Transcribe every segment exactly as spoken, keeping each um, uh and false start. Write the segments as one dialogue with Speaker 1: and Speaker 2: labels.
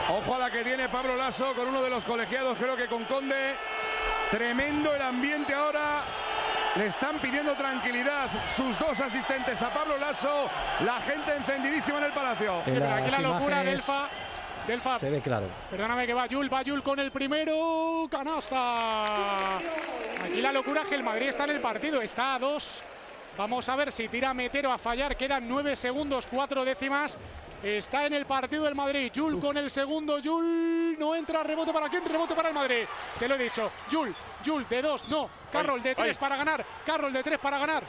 Speaker 1: Ojo a la que tiene Pablo Laso con uno de los colegiados, creo que con Conde. Tremendo el ambiente ahora. Le están pidiendo tranquilidad sus dos asistentes a Pablo Laso. La gente encendidísima en el Palacio.
Speaker 2: En
Speaker 3: Sí, pero aquí
Speaker 2: las
Speaker 3: la locura del
Speaker 2: imágenes
Speaker 3: Fa. Del Fa.
Speaker 2: se ve claro.
Speaker 3: Perdóname que va Yul, va Yul con el primero. Canasta. Aquí la locura es que el Madrid está en el partido, está a dos. Vamos a ver si tira Metero a fallar. Quedan nueve segundos, cuatro décimas. Está en el partido el Madrid. Yul con el segundo. Yul no entra. Rebote para quién, rebote para el Madrid. Te lo he dicho. Yul, Yul de dos, no. Carroll de tres para ganar. Carroll de tres para ganar.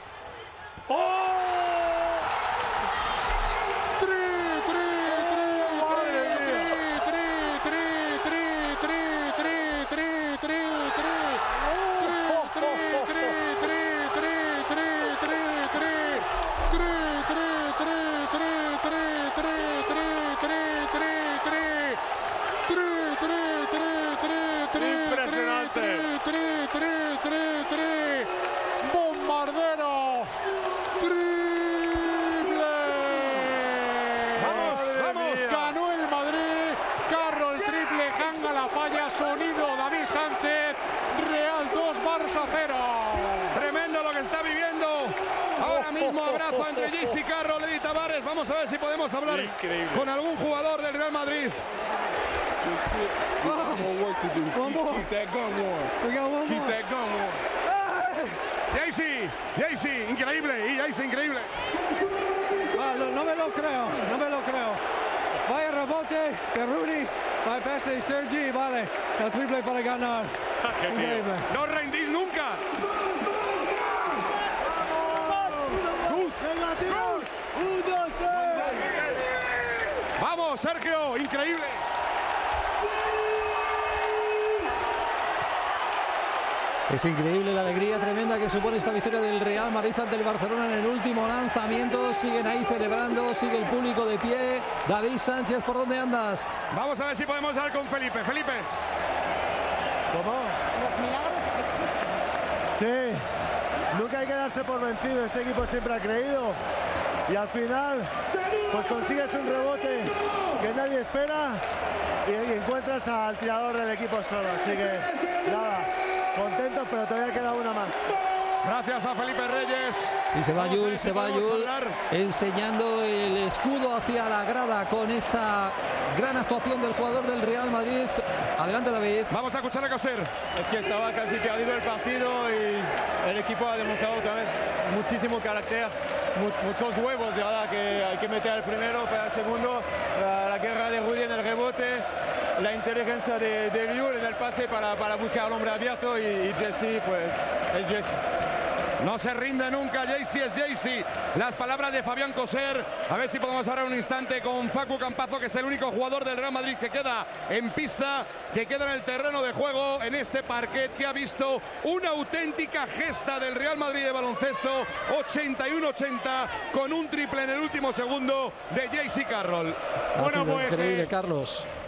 Speaker 3: ¡Oh!
Speaker 1: Impresionante.
Speaker 3: Bombardero. Triple.
Speaker 1: Vamos, vamos.
Speaker 3: Ganó el Madrid. Carroll triple. Hanga la falla. Sonido David Sánchez. Real dos, Barça cero.
Speaker 1: Tremendo lo que está viviendo. Ahora mismo abrazo entre Jaycee Carroll, Eddie Tavares. Vamos a ver si podemos hablar
Speaker 4: Increíble.
Speaker 1: con algún jugador del Real Madrid.
Speaker 4: More work to do.
Speaker 5: One
Speaker 4: keep,
Speaker 5: more.
Speaker 4: keep that gun warm.
Speaker 5: We got one
Speaker 4: Keep
Speaker 5: more.
Speaker 4: that gun warm.
Speaker 1: Jaycee, Jaycee, increíble. Y Jaycee, increíble.
Speaker 5: Ah, no, no me lo creo, no me lo creo. Vaya rebote de Rudy, vaya pase de Sergi, vale, el triple para ganar. Increíble.
Speaker 1: No os rendís nunca.
Speaker 5: Un, dos, tres.
Speaker 1: Vamos, Sergio, increíble.
Speaker 2: Es increíble la alegría tremenda que supone esta victoria del Real Madrid ante el Barcelona en el último lanzamiento. Siguen ahí celebrando, sigue el público de pie. David Sánchez, ¿por dónde andas?
Speaker 1: Vamos a ver si podemos hablar con Felipe. Felipe.
Speaker 5: ¿Cómo?
Speaker 6: Los milagros existen.
Speaker 5: Sí, nunca hay que darse por vencido, este equipo siempre ha creído y al final pues consigues un rebote que nadie espera y, y encuentras al tirador del equipo solo, así que nada, contentos, pero todavía queda una más.
Speaker 1: Gracias a Felipe Reyes.
Speaker 2: Y se va
Speaker 1: Vamos a ver
Speaker 2: Yul,
Speaker 1: si
Speaker 2: se va
Speaker 1: podemos
Speaker 2: Yul,
Speaker 1: hablar.
Speaker 2: enseñando el escudo hacia la grada con esa gran actuación del jugador del Real Madrid. Adelante, David.
Speaker 1: Vamos a escuchar a Coser.
Speaker 7: Es que estaba casi perdido el partido y el equipo ha demostrado otra vez muchísimo carácter, mu muchos huevos, de verdad, que hay que meter el primero para el segundo, la, la guerra de Rudy en el rebote, la inteligencia de, de Yul en el pase para, para buscar al hombre abierto y, y Jaycee, pues es Jaycee.
Speaker 1: No se rinde nunca, Jaycee es Jaycee. Las palabras de Fabián Coser. A ver si podemos hablar un instante con Facu Campazo, que es el único jugador del Real Madrid que queda en pista, que queda en el terreno de juego, en este parquet, que ha visto una auténtica gesta del Real Madrid de baloncesto, ochenta y uno ochenta, con un triple en el último segundo de Jaycee Carroll.
Speaker 2: Ha
Speaker 3: Bueno,
Speaker 2: sido
Speaker 3: pues,
Speaker 2: increíble,
Speaker 3: eh,
Speaker 2: Carlos.